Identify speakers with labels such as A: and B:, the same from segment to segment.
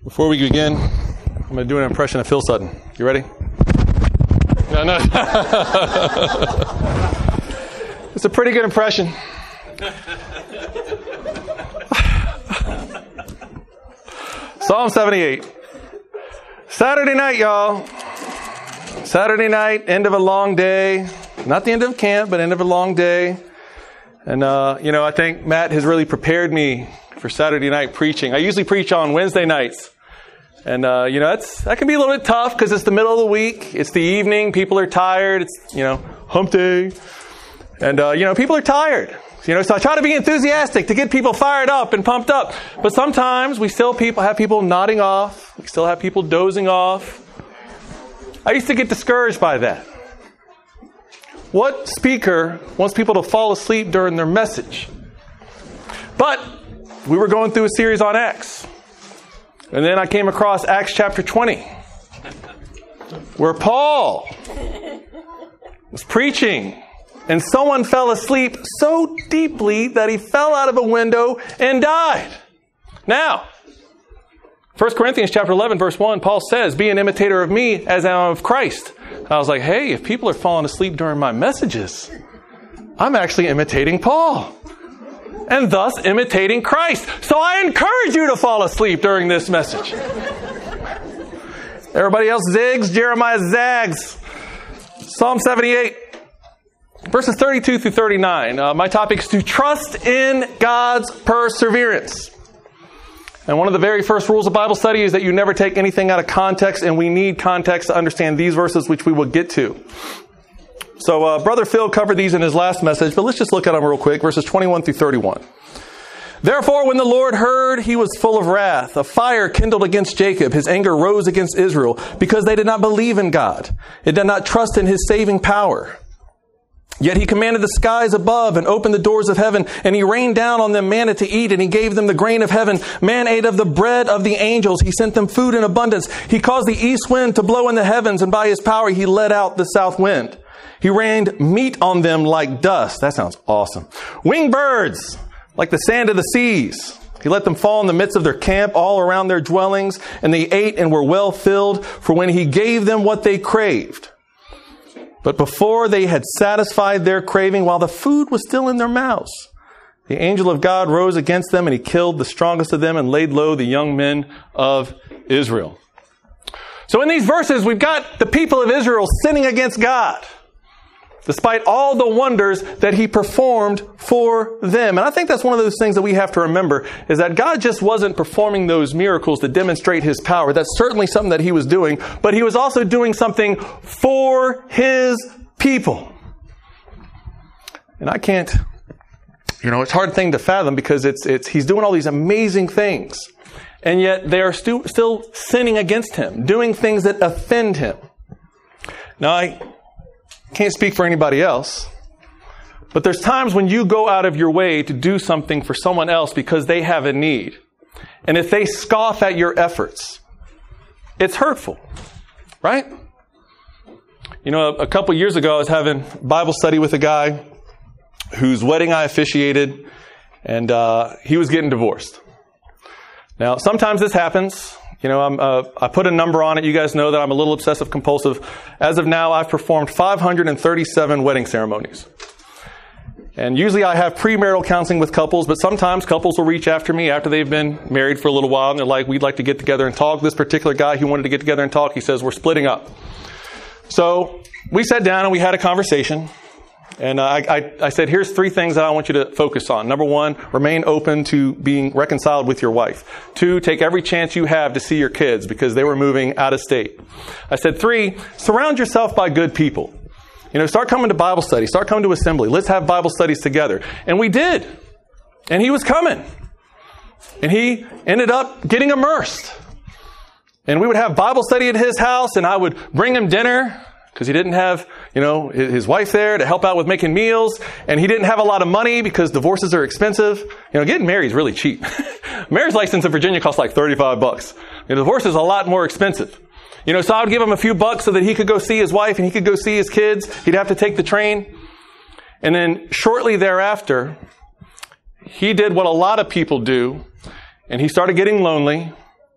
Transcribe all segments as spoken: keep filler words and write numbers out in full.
A: Before we begin, I'm going to do an impression of Phil Sutton. You ready? No, no. It's a pretty good impression. Psalm seventy-eight. Saturday night, y'all. Saturday night, end of a long day. Not the end of camp, but end of a long day. And, uh, you know, I think Matt has really prepared me for Saturday night preaching. I usually preach on Wednesday nights. And, uh, you know, that's, that can be a little bit tough because it's the middle of the week. It's the evening. People are tired. It's, you know, hump day. And, uh, you know, people are tired. You know, so I try to be enthusiastic to get people fired up and pumped up. But sometimes we still people have people nodding off. We still have people dozing off. I used to get discouraged by that. What speaker wants people to fall asleep during their message? But we were going through a series on Acts. And then I came across Acts chapter twenty, where Paul was preaching, and someone fell asleep so deeply that he fell out of a window and died. Now, First Corinthians chapter eleven, verse one, Paul says, "Be an imitator of me as I am of Christ." And I was like, hey, if people are falling asleep during my messages, I'm actually imitating Paul. And thus imitating Christ. So I encourage you to fall asleep during this message. Everybody else zigs, Jeremiah zags. Psalm seventy-eight, verses thirty-two through thirty-nine. Uh, my topic is to trust in God's perseverance. And one of the very first rules of Bible study is that you never take anything out of context, and we need context to understand these verses, which we will get to. So uh, Brother Phil covered these in his last message, but let's just look at them real quick, verses twenty-one through thirty-one. "Therefore, when the Lord heard, he was full of wrath. A fire kindled against Jacob. His anger rose against Israel, because they did not believe in God. It did not trust in his saving power. Yet he commanded the skies above and opened the doors of heaven, and he rained down on them manna to eat, and he gave them the grain of heaven. Man ate of the bread of the angels. He sent them food in abundance. He caused the east wind to blow in the heavens, and by his power he let out the south wind. He rained meat on them like dust." That sounds awesome. "Winged birds, like the sand of the seas. He let them fall in the midst of their camp, all around their dwellings, and they ate and were well filled, for when he gave them what they craved. But before they had satisfied their craving, while the food was still in their mouths, the angel of God rose against them, and he killed the strongest of them and laid low the young men of Israel." So in these verses, we've got the people of Israel sinning against God, despite all the wonders that he performed for them. And I think that's one of those things that we have to remember, is that God just wasn't performing those miracles to demonstrate his power. That's certainly something that he was doing, but he was also doing something for his people. And I can't, you know, it's a hard thing to fathom, because it's, it's, he's doing all these amazing things, and yet they are stu- still sinning against him, doing things that offend him. Now, I can't speak for anybody else, but there's times when you go out of your way to do something for someone else because they have a need. And if they scoff at your efforts, it's hurtful, right? You know, a couple years ago, I was having Bible study with a guy whose wedding I officiated, and uh, he was getting divorced. Now, sometimes this happens. You know, I'm, uh, I put a number on it. You guys know that I'm a little obsessive compulsive. As of now, I've performed five hundred thirty-seven wedding ceremonies. And usually I have premarital counseling with couples, but sometimes couples will reach after me after they've been married for a little while, and they're like, "We'd like to get together and talk." This particular guy, he wanted to get together and talk. He says, "We're splitting up." So we sat down and we had a conversation. And uh, I, I, I said, here's three things that I want you to focus on. Number one, remain open to being reconciled with your wife. Two, take every chance you have to see your kids, because they were moving out of state. I said, three, surround yourself by good people. You know, start coming to Bible study. Start coming to assembly. Let's have Bible studies together. And we did. And he was coming. And he ended up getting immersed. And we would have Bible study at his house, and I would bring him dinner, because he didn't have, you know, his wife there to help out with making meals. And he didn't have a lot of money because divorces are expensive. You know, getting married is really cheap. Marriage license in Virginia costs like thirty-five bucks. You know, divorce is a lot more expensive. You know, so I would give him a few bucks so that he could go see his wife and he could go see his kids. He'd have to take the train. And then shortly thereafter, he did what a lot of people do, and he started getting lonely.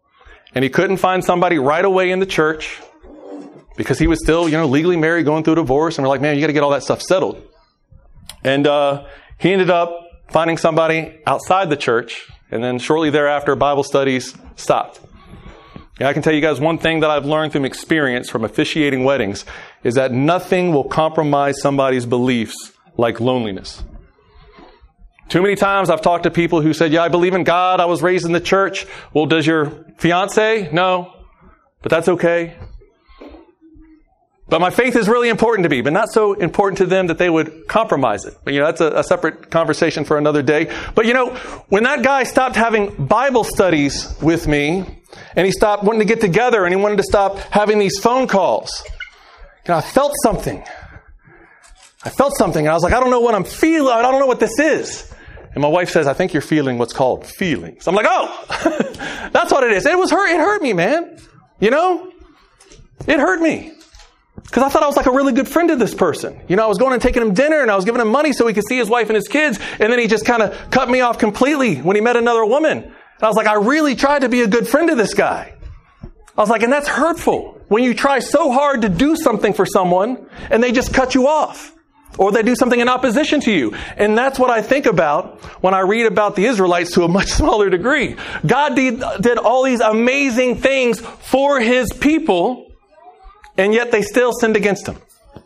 A: And he couldn't find somebody right away in the church because he was still, you know, legally married, going through a divorce. And we're like, man, you got to get all that stuff settled. And uh, he ended up finding somebody outside the church. And then shortly thereafter, Bible studies stopped. And I can tell you guys one thing that I've learned from experience from officiating weddings is that nothing will compromise somebody's beliefs like loneliness. Too many times I've talked to people who said, yeah, I believe in God. I was raised in the church. Well, does your fiance? No. But that's okay. But my faith is really important to me, but not so important to them that they would compromise it. But, you know, that's a, a separate conversation for another day. But, you know, when that guy stopped having Bible studies with me, and he stopped wanting to get together, and he wanted to stop having these phone calls, you know, I felt something. I felt something, and I was like, I don't know what I'm feeling. I don't know what this is. And my wife says, I think you're feeling what's called feelings. I'm like, oh, that's what it is. It was hurt. It hurt me, man. You know, it hurt me because I thought I was like a really good friend to this person. You know, I was going and taking him dinner and I was giving him money so he could see his wife and his kids. And then he just kind of cut me off completely when he met another woman. And I was like, I really tried to be a good friend to this guy. I was like, and that's hurtful when you try so hard to do something for someone and they just cut you off. Or they do something in opposition to you. And that's what I think about when I read about the Israelites to a much smaller degree. God did, did all these amazing things for His people, and yet they still sinned against Him.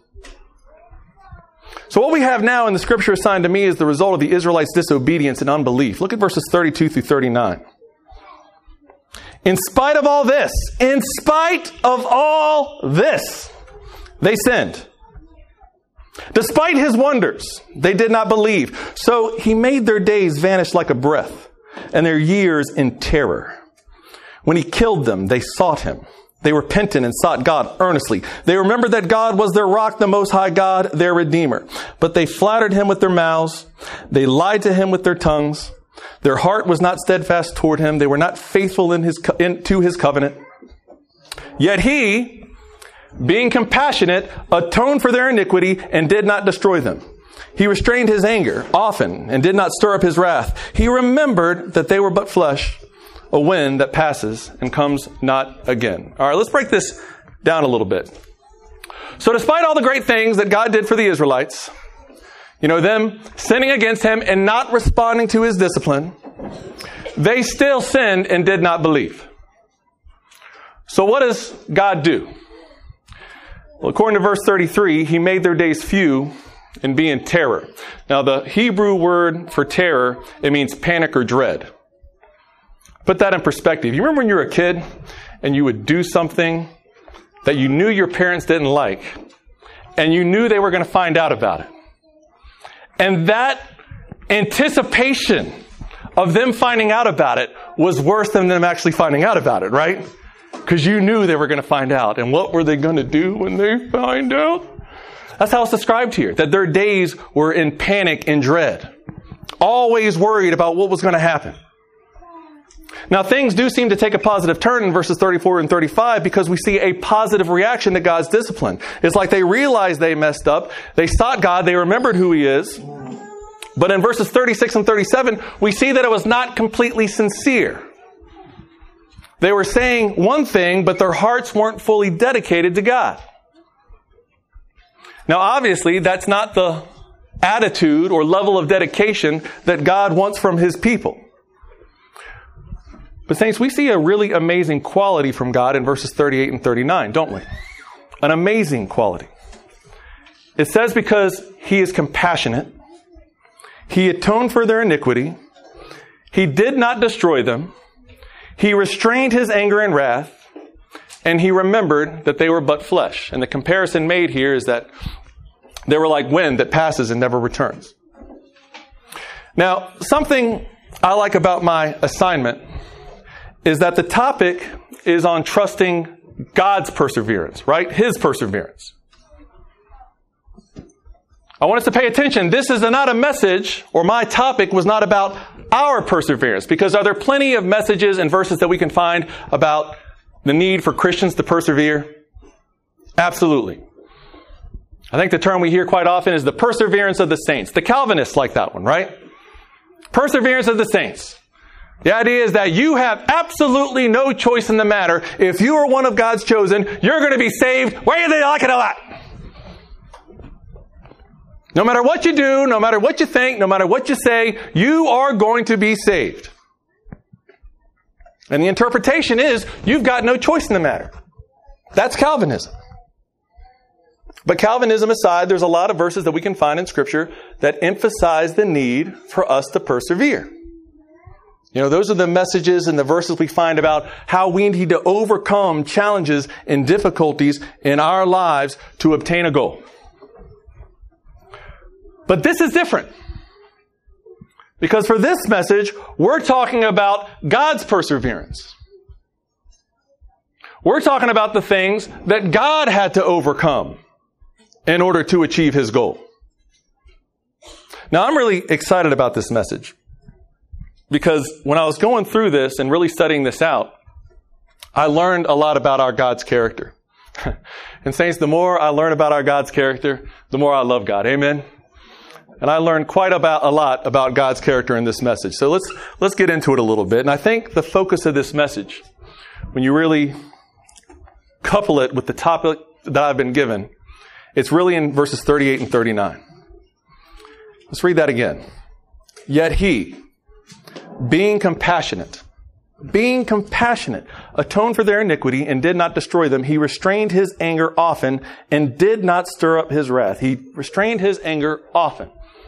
A: So what we have now in the scripture assigned to me is the result of the Israelites' disobedience and unbelief. Look at verses thirty-two through thirty-nine. In spite of all this, in spite of all this, they sinned. Despite His wonders, they did not believe. So He made their days vanish like a breath, and their years in terror. When He killed them, they sought Him. They repented and sought God earnestly. They remembered that God was their rock, the Most High God, their Redeemer. But they flattered Him with their mouths. They lied to Him with their tongues. Their heart was not steadfast toward Him. They were not faithful in his, in, to His covenant. Yet He, being compassionate, atoned for their iniquity and did not destroy them. He restrained His anger often and did not stir up His wrath. He remembered that they were but flesh, a wind that passes and comes not again. All right, let's break this down a little bit. So despite all the great things that God did for the Israelites, you know, them sinning against Him and not responding to His discipline, they still sinned and did not believe. So what does God do? Well, according to verse thirty-three, He made their days few and be in terror. Now, the Hebrew word for terror, it means panic or dread. Put that in perspective. You remember when you were a kid and you would do something that you knew your parents didn't like and you knew they were going to find out about it. And that anticipation of them finding out about it was worse than them actually finding out about it, right? Because you knew they were going to find out. And what were they going to do when they find out? That's how it's described here. That their days were in panic and dread. Always worried about what was going to happen. Now things do seem to take a positive turn in verses thirty-four and thirty-five because we see a positive reaction to God's discipline. It's like they realized they messed up. They sought God. They remembered who He is. But in verses thirty-six and thirty-seven, we see that it was not completely sincere. They were saying one thing, but their hearts weren't fully dedicated to God. Now, obviously, that's not the attitude or level of dedication that God wants from His people. But saints, we see a really amazing quality from God in verses thirty-eight and thirty-nine, don't we? An amazing quality. It says because He is compassionate, He atoned for their iniquity, He did not destroy them, He restrained His anger and wrath, and He remembered that they were but flesh. And the comparison made here is that they were like wind that passes and never returns. Now, something I like about my assignment is that the topic is on trusting God's perseverance, right? His perseverance. I want us to pay attention. This is not a message, or my topic was not about our perseverance, because are there plenty of messages and verses that we can find about the need for Christians to persevere? Absolutely. I think the term we hear quite often is the perseverance of the saints. The Calvinists like that one, right? Perseverance of the saints. The idea is that you have absolutely no choice in the matter. If you are one of God's chosen, you're going to be saved whether you like it or not. No matter what you do, no matter what you think, no matter what you say, you are going to be saved. And the interpretation is, you've got no choice in the matter. That's Calvinism. But Calvinism aside, there's a lot of verses that we can find in Scripture that emphasize the need for us to persevere. You know, those are the messages and the verses we find about how we need to overcome challenges and difficulties in our lives to obtain a goal. But this is different. Because for this message, we're talking about God's perseverance. We're talking about the things that God had to overcome in order to achieve His goal. Now, I'm really excited about this message. Because when I was going through this and really studying this out, I learned a lot about our God's character. And saints, the more I learn about our God's character, the more I love God. Amen? And I learned quite about a lot about God's character in this message. So let's let's get into it a little bit. And I think the focus of this message, when you really couple it with the topic that I've been given, it's really in verses thirty-eight and thirty-nine. Let's read that again. Yet He, being compassionate, being compassionate, atoned for their iniquity and did not destroy them. He restrained His anger often and did not stir up His wrath. He restrained His anger often.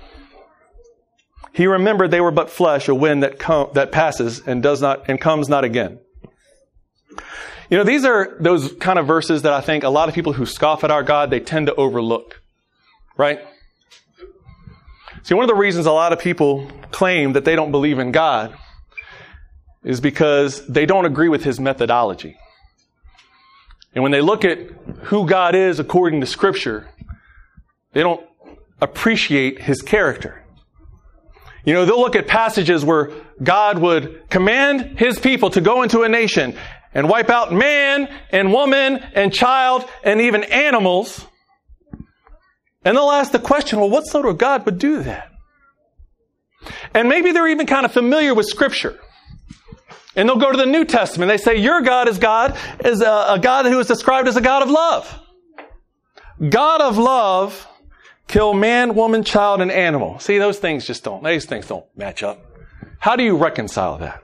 A: He remembered they were but flesh, a wind that com- that passes and does not and comes not again. You know, these are those kind of verses that I think a lot of people who scoff at our God, they tend to overlook. Right? See, one of the reasons a lot of people claim that they don't believe in God is because they don't agree with His methodology. And when they look at who God is according to Scripture, they don't appreciate His character. You know, they'll look at passages where God would command His people to go into a nation and wipe out man and woman and child and even animals. And they'll ask the question, well, what sort of God would do that? And maybe they're even kind of familiar with Scripture. And they'll go to the New Testament. They say, your God is God, is a, a God who is described as a God of love. God of love, kill man, woman, child, and animal. See, those things just don't, these things don't match up. How do you reconcile that?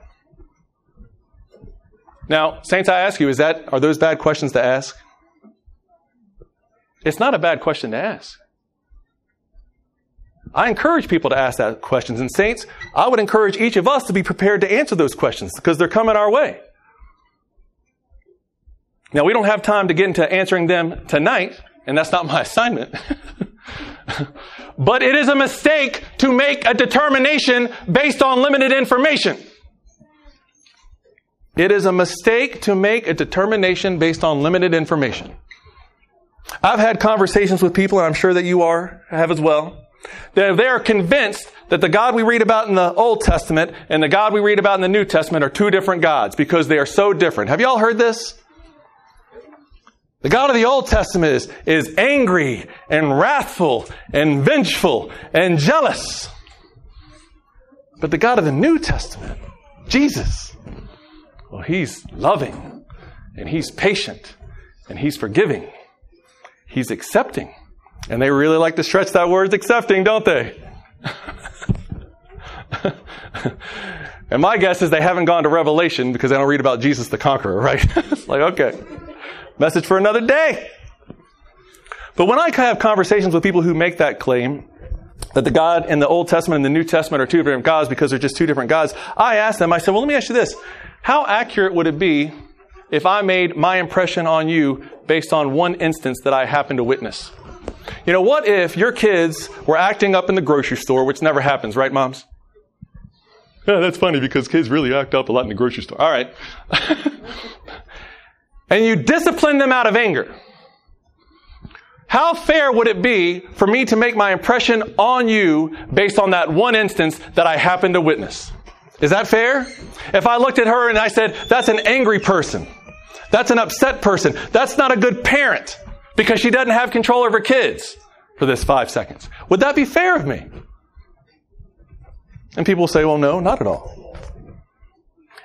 A: Now, saints, I ask you, is that, are those bad questions to ask? It's not a bad question to ask. I encourage people to ask that questions. And saints, I would encourage each of us to be prepared to answer those questions because they're coming our way. Now, we don't have time to get into answering them tonight, and that's not my assignment. But it is a mistake to make a determination based on limited information. It is a mistake to make a determination based on limited information. I've had conversations with people, and I'm sure that you are, have as well, that they are convinced that the God we read about in the Old Testament and the God we read about in the New Testament are two different gods because they are so different. Have you all heard this? The God of the Old Testament is, is angry and wrathful and vengeful and jealous. But the God of the New Testament, Jesus, well, He's loving and He's patient and He's forgiving. He's accepting. And they really like to stretch that word accepting, don't they? And my guess is they haven't gone to Revelation because they don't read about Jesus the Conqueror, right? It's like, okay, message for another day. But when I have conversations with people who make that claim, that the God in the Old Testament and the New Testament are two different gods because they're just two different gods, I ask them, I said, well, let me ask you this. How accurate would it be if I made my impression on you based on one instance that I happened to witness? You know, what if your kids were acting up in the grocery store, which never happens, right, moms? Yeah, that's funny because kids really act up a lot in the grocery store. All right. And you discipline them out of anger. How fair would it be for me to make my impression on you based on that one instance that I happened to witness? Is that fair? If I looked at her and I said, that's an angry person. That's an upset person. That's not a good parent because she doesn't have control of her kids for this five seconds. Would that be fair of me? And people will say, well, no, not at all.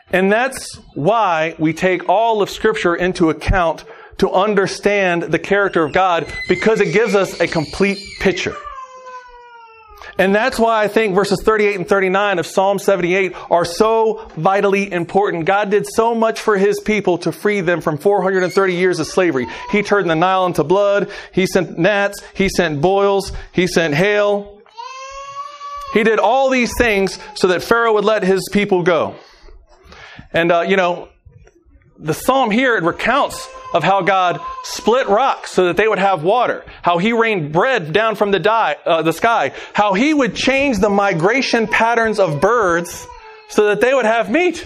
A: And that's why we take all of Scripture into account to understand the character of God, because it gives us a complete picture. And that's why I think verses thirty-eight and thirty-nine of Psalm seventy-eight are so vitally important. God did so much for His people to free them from four hundred thirty years of slavery. He turned the Nile into blood. He sent gnats. He sent boils. He sent hail. He did all these things so that Pharaoh would let his people go. And, uh, you know, the psalm here, it recounts of how God split rocks so that they would have water, how He rained bread down from the, die, uh, the sky, how He would change the migration patterns of birds so that they would have meat.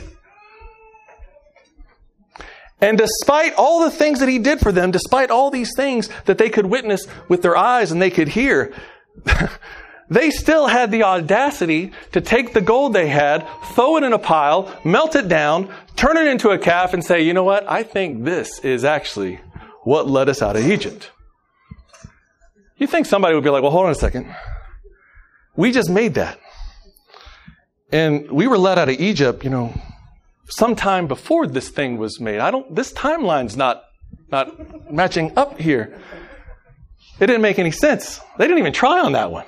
A: And despite all the things that He did for them, despite all these things that they could witness with their eyes and they could hear, they still had the audacity to take the gold they had, throw it in a pile, melt it down, turn it into a calf and say, you know what? I think this is actually what led us out of Egypt. You think somebody would be like, well, hold on a second. We just made that. And we were led out of Egypt, you know, sometime before this thing was made. I don't, this timeline's not, not matching up here. It didn't make any sense. They didn't even try on that one.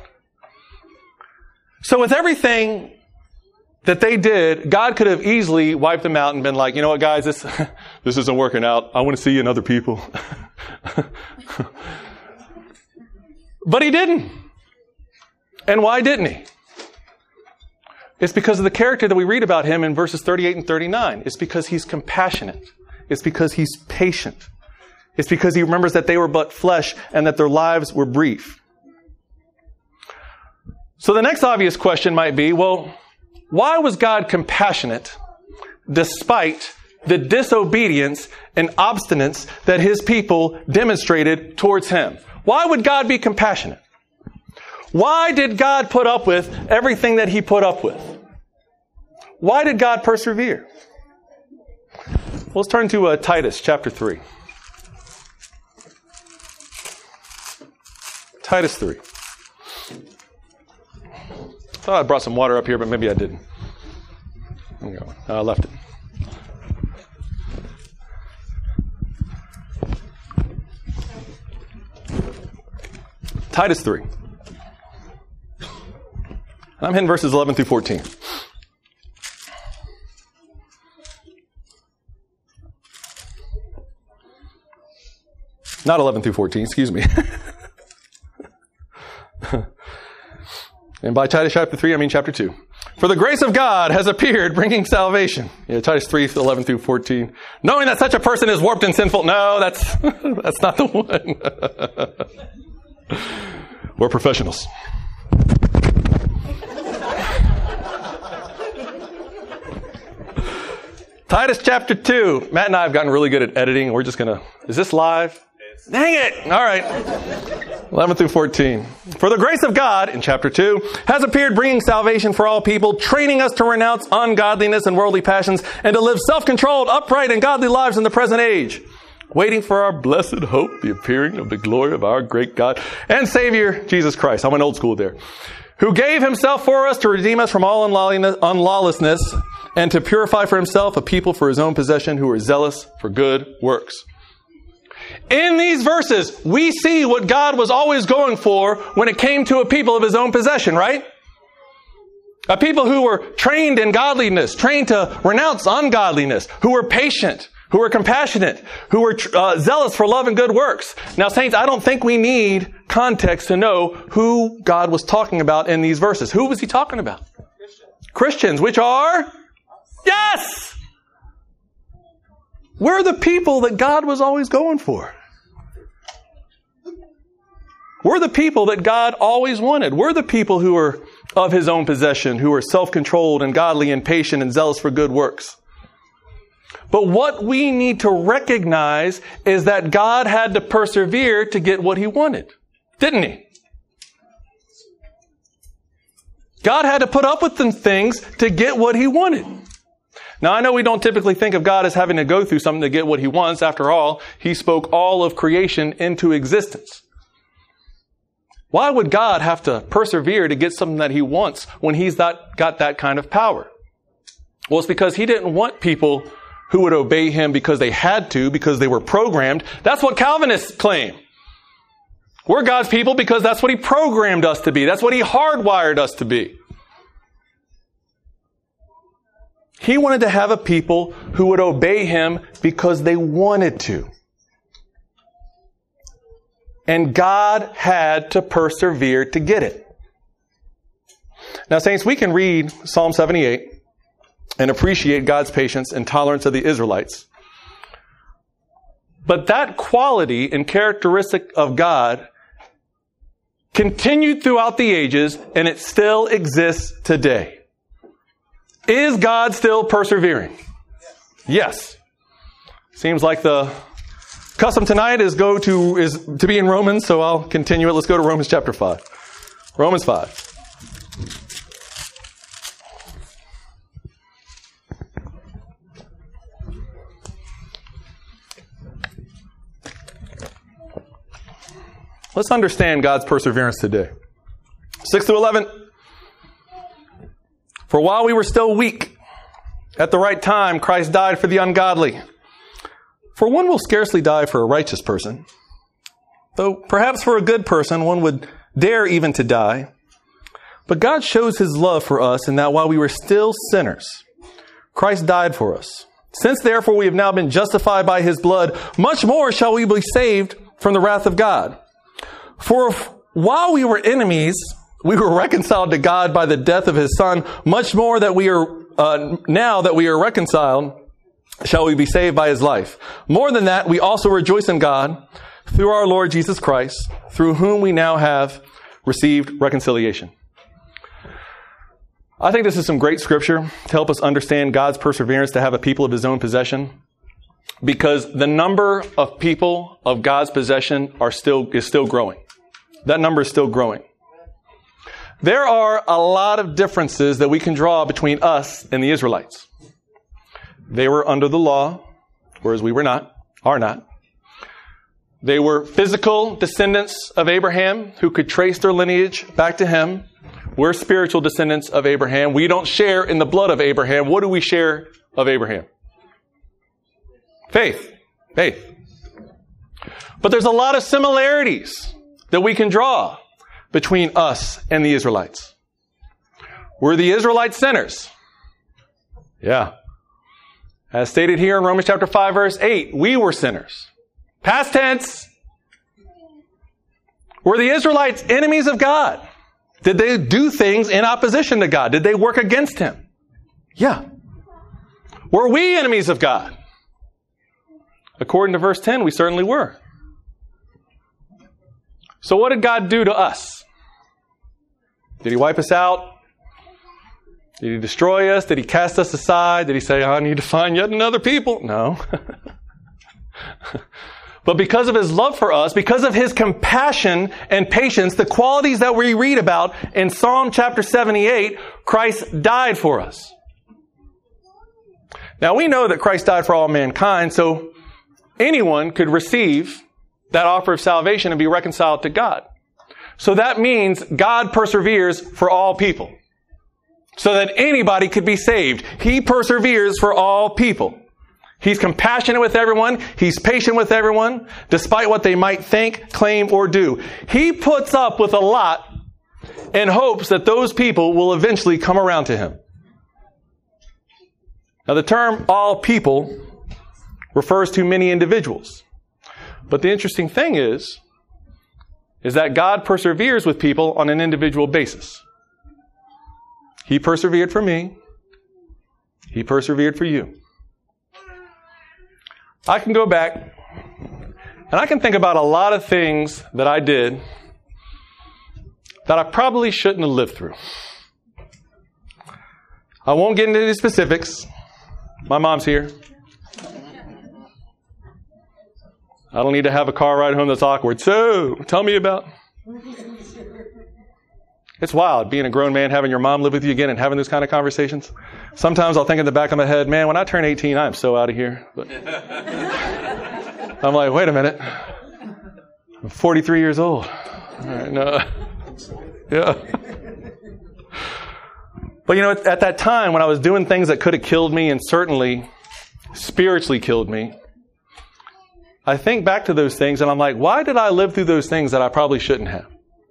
A: So with everything that they did, God could have easily wiped them out and been like, you know what, guys, this, this isn't working out. I want to see you in other people. But He didn't. And why didn't He? It's because of the character that we read about Him in verses thirty-eight and thirty-nine. It's because He's compassionate. It's because He's patient. It's because He remembers that they were but flesh and that their lives were brief. So the next obvious question might be, well, why was God compassionate despite the disobedience and obstinance that His people demonstrated towards Him? Why would God be compassionate? Why did God put up with everything that He put up with? Why did God persevere? Well, let's turn to uh, Titus chapter three. Titus three. I thought I brought some water up here, but maybe I didn't. There we go. No, I left it. Titus three. And I'm hitting verses eleven through fourteen. Not eleven through fourteen, excuse me. And by Titus chapter three, I mean chapter two. For the grace of God has appeared, bringing salvation. Yeah, Titus three, eleven through fourteen. Knowing that such a person is warped and sinful. No, that's that's not the one. We're professionals. Titus chapter two. Matt and I have gotten really good at editing. We're just going to... Is this live? Dang it! All right. eleven through fourteen. For the grace of God, in chapter two, has appeared, bringing salvation for all people, training us to renounce ungodliness and worldly passions, and to live self-controlled, upright, and godly lives in the present age, waiting for our blessed hope, the appearing of the glory of our great God and Savior, Jesus Christ. I went old school there. Who gave Himself for us to redeem us from all unlawlessness, and to purify for Himself a people for His own possession who are zealous for good works. In these verses, we see what God was always going for when it came to a people of His own possession, right? A people who were trained in godliness, trained to renounce ungodliness, who were patient, who were compassionate, who were uh, zealous for love and good works. Now, saints, I don't think we need context to know who God was talking about in these verses. Who was He talking about? Christians. Christians, which are? Yes! We're the people that God was always going for. We're the people that God always wanted. We're the people who are of His own possession, who are self-controlled and godly and patient and zealous for good works. But what we need to recognize is that God had to persevere to get what He wanted. Didn't He? God had to put up with some things to get what He wanted. Now, I know we don't typically think of God as having to go through something to get what He wants. After all, He spoke all of creation into existence. Why would God have to persevere to get something that He wants when He's not got that kind of power? Well, it's because he didn't want people who would obey him because they had to, because they were programmed. That's what Calvinists claim. We're God's people because that's what he programmed us to be. That's what he hardwired us to be. He wanted to have a people who would obey him because they wanted to. And God had to persevere to get it. Now, saints, we can read Psalm seventy-eight and appreciate God's patience and tolerance of the Israelites. But that quality and characteristic of God continued throughout the ages, and it still exists today. Is God still persevering? Yes. Seems like the custom tonight is go to is to be in Romans, so I'll continue it. Let's go to Romans chapter five. Romans five. Let's understand God's perseverance today. six through eleven. For while we were still weak, at the right time, Christ died for the ungodly. For one will scarcely die for a righteous person, though perhaps for a good person one would dare even to die. But God shows his love for us in that while we were still sinners, Christ died for us. Since therefore we have now been justified by his blood, much more shall we be saved from the wrath of God. For if, while we were enemies, we were reconciled to God by the death of his Son, much more that we are, uh, now that we are reconciled, shall we be saved by his life. More than that, we also rejoice in God through our Lord Jesus Christ, through whom we now have received reconciliation. I think this is some great scripture to help us understand God's perseverance to have a people of his own possession, because the number of people of God's possession are still, is still growing. That number is still growing. There are a lot of differences that we can draw between us and the Israelites. They were under the law, whereas we were not, are not. They were physical descendants of Abraham who could trace their lineage back to him. We're spiritual descendants of Abraham. We don't share in the blood of Abraham. What do we share of Abraham? Faith. Faith. But there's a lot of similarities that we can draw between us and the Israelites. Were the Israelites sinners? Yeah. As stated here in Romans chapter five, verse eight, we were sinners. Past tense. Were the Israelites enemies of God? Did they do things in opposition to God? Did they work against him? Yeah. Were we enemies of God? According to verse ten, we certainly were. So what did God do to us? Did he wipe us out? Did he destroy us? Did he cast us aside? Did he say, I need to find yet another people? No. But because of his love for us, because of his compassion and patience, the qualities that we read about in Psalm chapter seventy-eight, Christ died for us. Now we know that Christ died for all mankind, so anyone could receive that offer of salvation and be reconciled to God. So that means God perseveres for all people, so that anybody could be saved. He perseveres for all people. He's compassionate with everyone. He's patient with everyone, despite what they might think, claim, or do. He puts up with a lot in hopes that those people will eventually come around to him. Now, the term all people refers to many individuals. But the interesting thing is, is that God perseveres with people on an individual basis. He persevered for me. He persevered for you. I can go back and I can think about a lot of things that I did that I probably shouldn't have lived through. I won't get into the specifics. My mom's here. I don't need to have a car ride home that's awkward. So, tell me about... It's wild being a grown man, having your mom live with you again and having those kind of conversations. Sometimes I'll think in the back of my head, man, when I turn eighteen, I'm so out of here. But I'm like, wait a minute. I'm forty-three years old. All right, no. Yeah. But you know, at that time when I was doing things that could have killed me and certainly spiritually killed me, I think back to those things and I'm like, why did I live through those things that I probably shouldn't have?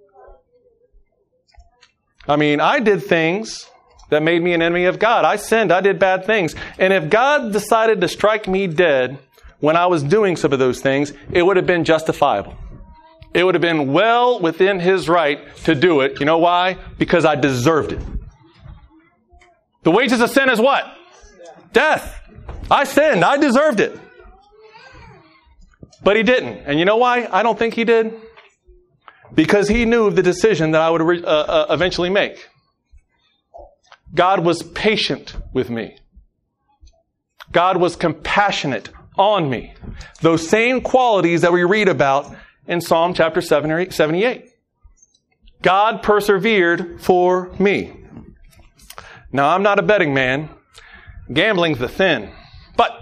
A: I mean, I did things that made me an enemy of God. I sinned. I did bad things. And if God decided to strike me dead when I was doing some of those things, it would have been justifiable. It would have been well within His right to do it. You know why? Because I deserved it. The wages of sin is what? Death. I sinned. I deserved it. But He didn't. And you know why I don't think He did? Because He knew the decision that I would uh, uh, eventually make. God was patient with me. God was compassionate on me. Those same qualities that we read about in Psalm chapter seventy-eight. God persevered for me. Now, I'm not a betting man. Gambling's the thin. But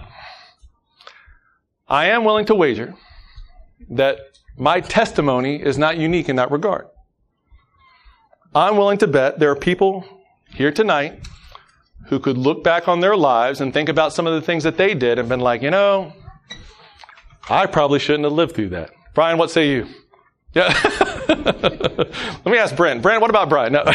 A: I am willing to wager that my testimony is not unique in that regard. I'm willing to bet there are people here tonight who could look back on their lives and think about some of the things that they did and been like, you know, I probably shouldn't have lived through that. Brian, what say you? Yeah. Let me ask Brent. Brent, what about Brian? No.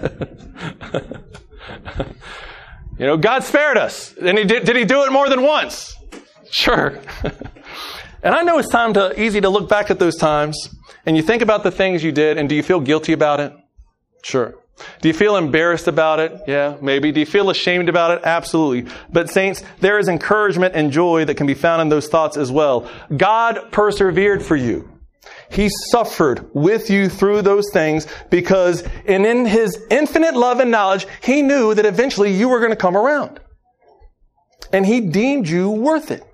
A: You know, God spared us. And he did, did He do it more than once? Sure. And I know it's time to easy to look back at those times and you think about the things you did, and do you feel guilty about it? Sure. Do you feel embarrassed about it? Yeah, maybe. Do you feel ashamed about it? Absolutely. But saints, there is encouragement and joy that can be found in those thoughts as well. God persevered for you. He suffered with you through those things because, and in His infinite love and knowledge, He knew that eventually you were going to come around. And He deemed you worth it.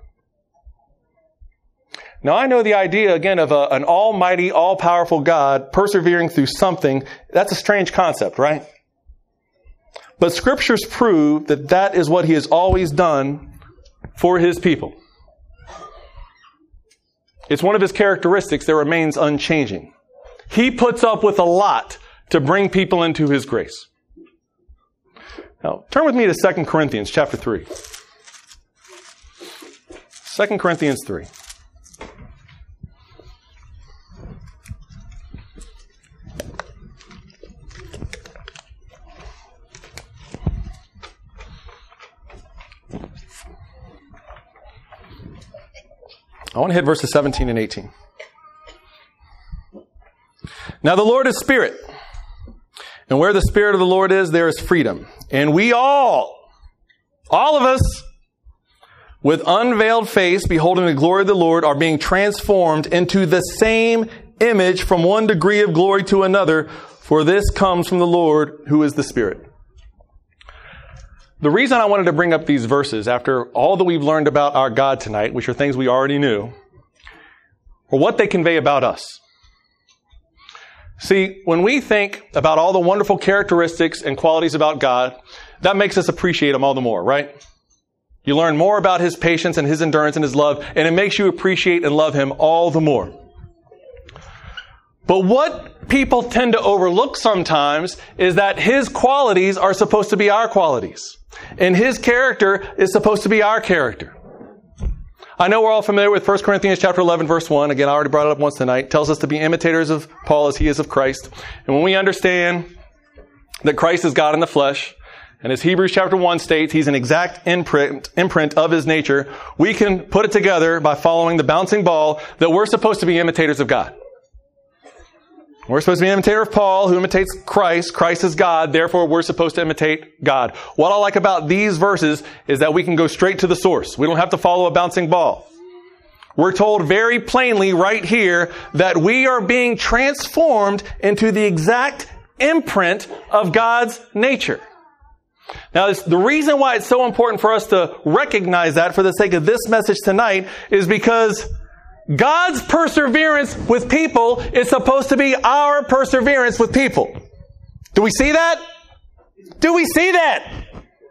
A: Now, I know the idea, again, of a, an almighty, all-powerful God persevering through something. That's a strange concept, right? But Scriptures prove that that is what He has always done for His people. It's one of His characteristics that remains unchanging. He puts up with a lot to bring people into His grace. Now, turn with me to Second Corinthians chapter three. Second Corinthians three. I want to hit verses seventeen and eighteen. Now the Lord is Spirit, and where the Spirit of the Lord is, there is freedom. And we all, all of us, with unveiled face, beholding the glory of the Lord, are being transformed into the same image from one degree of glory to another, for this comes from the Lord, who is the Spirit. The reason I wanted to bring up these verses after all that we've learned about our God tonight, which are things we already knew, or what they convey about us. See, when we think about all the wonderful characteristics and qualities about God, that makes us appreciate Him all the more, right? You learn more about His patience and His endurance and His love, and it makes you appreciate and love Him all the more. But what people tend to overlook sometimes is that His qualities are supposed to be our qualities. And His character is supposed to be our character. I know we're all familiar with First Corinthians chapter eleven, verse one. Again, I already brought it up once tonight. It tells us to be imitators of Paul as he is of Christ. And when we understand that Christ is God in the flesh, and as Hebrews chapter one states, He's an exact imprint, imprint of His nature, we can put it together by following the bouncing ball that we're supposed to be imitators of God. We're supposed to be an imitator of Paul, who imitates Christ. Christ is God. Therefore, we're supposed to imitate God. What I like about these verses is that we can go straight to the source. We don't have to follow a bouncing ball. We're told very plainly right here that we are being transformed into the exact imprint of God's nature. Now, this, the reason why it's so important for us to recognize that for the sake of this message tonight is because God's perseverance with people is supposed to be our perseverance with people. Do we see that? Do we see that?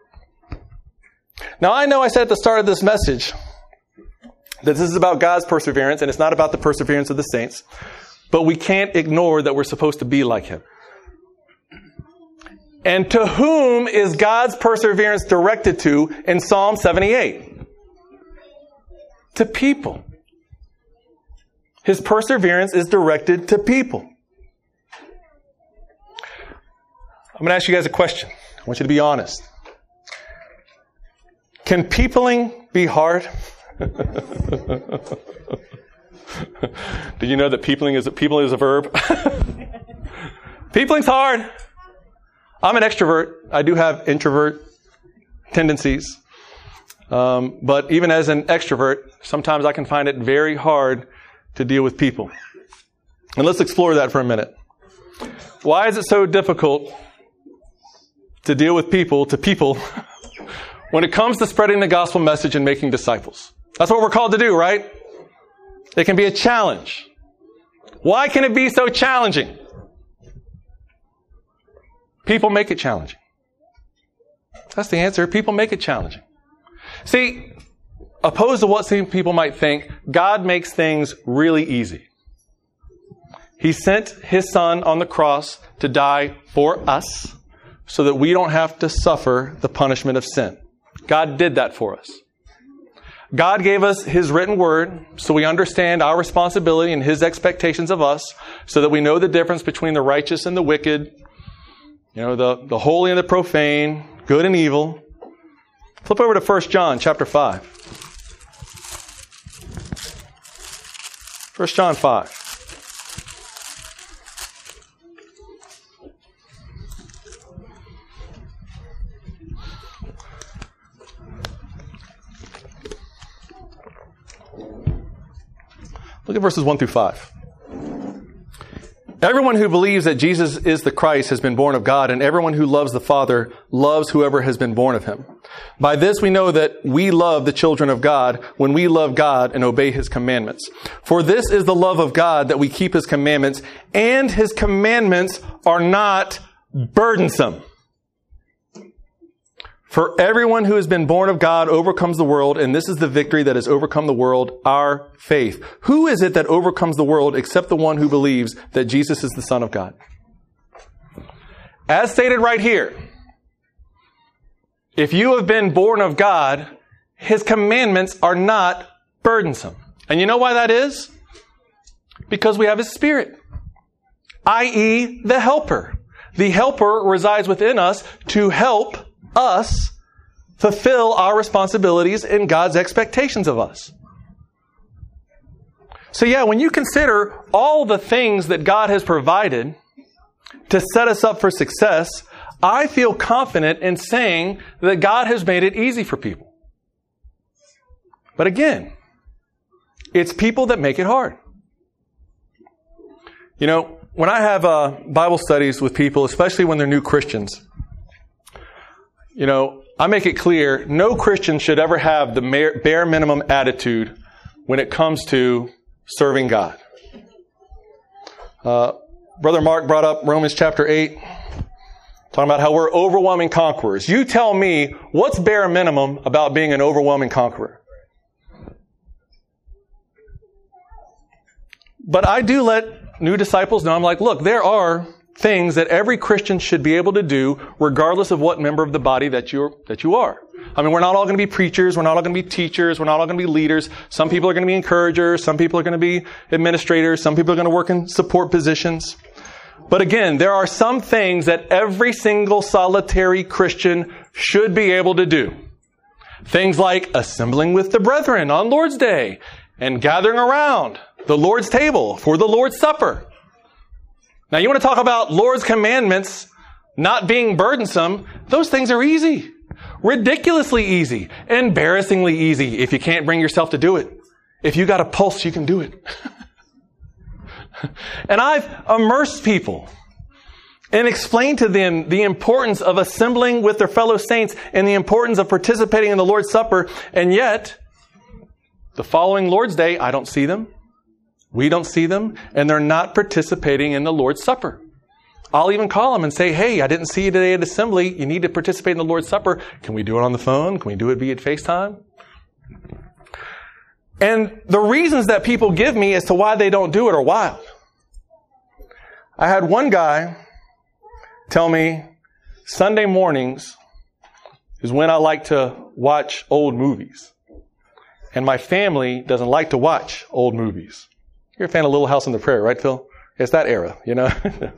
A: Now, I know I said at the start of this message that this is about God's perseverance and it's not about the perseverance of the saints, but we can't ignore that we're supposed to be like Him. And to whom is God's perseverance directed to in Psalm seventy-eight? To people. His perseverance is directed to people. I'm going to ask you guys a question. I want you to be honest. Can peopling be hard? Did you know that peopling is, people is a verb? Peopling's hard. I'm an extrovert. I do have introvert tendencies. Um, but even as an extrovert, sometimes I can find it very hard to deal with people. And let's explore that for a minute. Why is it so difficult to deal with people, to people, when it comes to spreading the gospel message and making disciples? That's what we're called to do, right? It can be a challenge. Why can it be so challenging? People make it challenging. That's the answer. People make it challenging. See, opposed to what some people might think, God makes things really easy. He sent His Son on the cross to die for us so that we don't have to suffer the punishment of sin. God did that for us. God gave us His written word so we understand our responsibility and His expectations of us so that we know the difference between the righteous and the wicked, you know, the, the holy and the profane, good and evil. Flip over to First John chapter five. First John five. Look at verses one through five. Everyone who believes that Jesus is the Christ has been born of God, and everyone who loves the Father loves whoever has been born of Him. By this we know that we love the children of God when we love God and obey His commandments. For this is the love of God, that we keep His commandments, and His commandments are not burdensome. For everyone who has been born of God overcomes the world, and this is the victory that has overcome the world, our faith. Who is it that overcomes the world except the one who believes that Jesus is the Son of God? As stated right here, if you have been born of God, His commandments are not burdensome. And you know why that is? Because we have His Spirit, that is the Helper. The Helper resides within us to help us fulfill our responsibilities and God's expectations of us. So yeah, when you consider all the things that God has provided to set us up for success, I feel confident in saying that God has made it easy for people. But again, it's people that make it hard. You know, when I have uh, Bible studies with people, especially when they're new Christians, you know, I make it clear, no Christian should ever have the bare minimum attitude when it comes to serving God. Uh, Brother Mark brought up Romans chapter eight, talking about how we're overwhelming conquerors. You tell me, what's bare minimum about being an overwhelming conqueror? But I do let new disciples know, I'm like, look, there are things that every Christian should be able to do regardless of what member of the body that you're, that you are. I mean, we're not all going to be preachers. We're not all going to be teachers. We're not all going to be leaders. Some people are going to be encouragers. Some people are going to be administrators. Some people are going to work in support positions. But again, there are some things that every single solitary Christian should be able to do. Things like assembling with the brethren on Lord's Day and gathering around the Lord's table for the Lord's Supper. Now, you want to talk about Lord's commandments not being burdensome? Those things are easy. Ridiculously easy. Embarrassingly easy if you can't bring yourself to do it. If you got a pulse, you can do it. And I've immersed people and explained to them the importance of assembling with their fellow saints and the importance of participating in the Lord's Supper. And yet, the following Lord's Day, I don't see them. We don't see them, and they're not participating in the Lord's Supper. I'll even call them and say, hey, I didn't see you today at assembly. You need to participate in the Lord's Supper. Can we do it on the phone? Can we do it via FaceTime? And the reasons that people give me as to why they don't do it are wild. I had one guy tell me Sunday mornings is when I like to watch old movies. And my family doesn't like to watch old movies. You're a fan of Little House on the Prairie, right, Phil? It's that era, you know?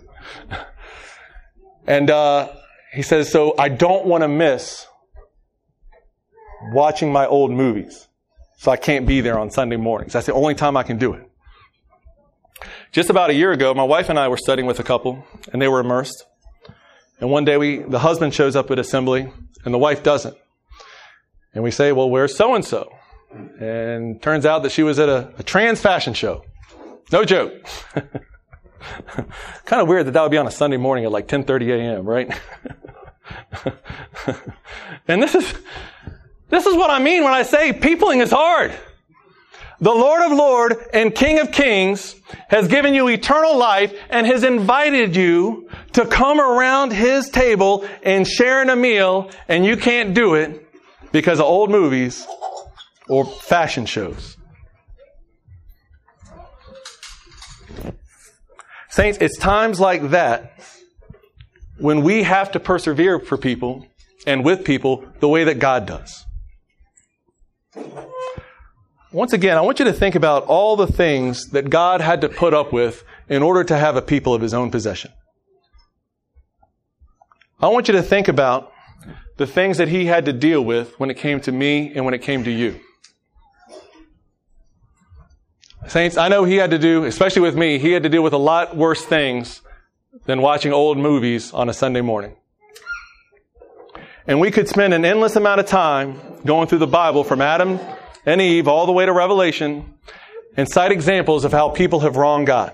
A: And uh, he says, so I don't want to miss watching my old movies. So I can't be there on Sunday mornings. That's the only time I can do it. Just about a year ago, my wife and I were studying with a couple, and they were immersed. And one day, we the husband shows up at assembly, and the wife doesn't. And we say, well, where's so-and-so? And turns out that she was at a, a trans fashion show. No joke. Kind of weird that that would be on a Sunday morning at like ten thirty a.m., right? And this is this is what I mean when I say peopling is hard. The Lord of Lords and King of Kings has given you eternal life and has invited you to come around His table and share in a meal, and you can't do it because of old movies or fashion shows. Saints, it's times like that when we have to persevere for people and with people the way that God does. Once again, I want you to think about all the things that God had to put up with in order to have a people of His own possession. I want you to think about the things that He had to deal with when it came to me and when it came to you. Saints, I know He had to do, especially with me, He had to deal with a lot worse things than watching old movies on a Sunday morning. And we could spend an endless amount of time going through the Bible from Adam and Eve all the way to Revelation and cite examples of how people have wronged God.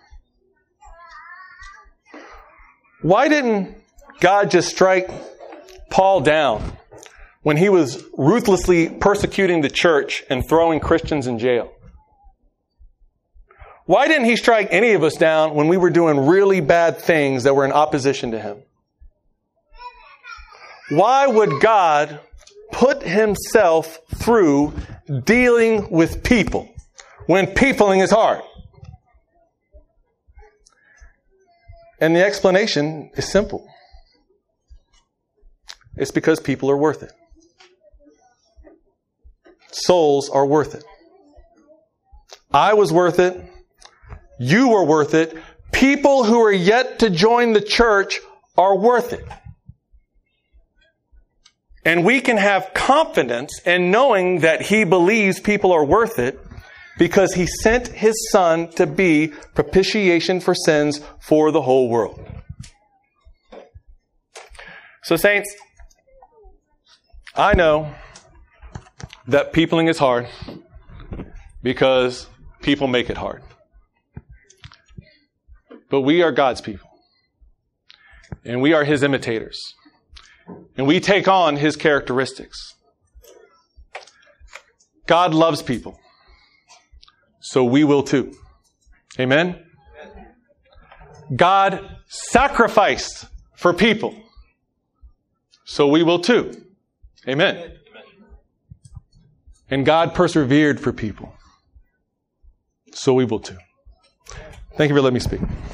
A: Why didn't God just strike Paul down when he was ruthlessly persecuting the church and throwing Christians in jail? Why didn't He strike any of us down when we were doing really bad things that were in opposition to Him? Why would God put Himself through dealing with people when peopling is hard? And the explanation is simple. It's because people are worth it. Souls are worth it. I was worth it. You were worth it. People who are yet to join the church are worth it. And we can have confidence in knowing that He believes people are worth it because He sent His Son to be propitiation for sins for the whole world. So, saints, I know that peopling is hard because people make it hard. But we are God's people. And we are His imitators. And we take on His characteristics. God loves people. So we will too. Amen? God sacrificed for people. So we will too. Amen? And God persevered for people. So we will too. Thank you for letting me speak.